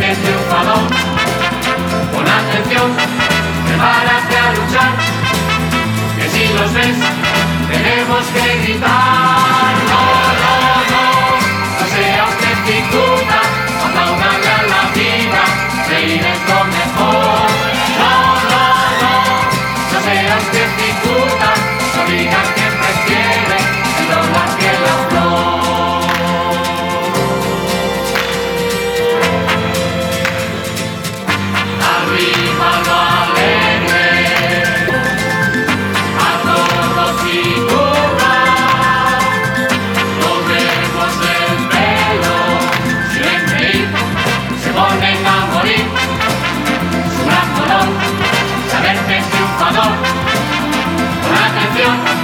triunfador. Pon atención, prepárate a luchar, que si los ves, tenemos que gritar. No, no, no, no sea usted cicuta, apláudale a la vida, reír es lo mejor. No, no, no, no sea usted cicuta, no diga que prefiere el dólar que la flor. Arriba lo alegre, a todos figura, los verbos del pelo, siempre ir, se ponen a morir, su gran dolor, saber que es triunfador, con atención.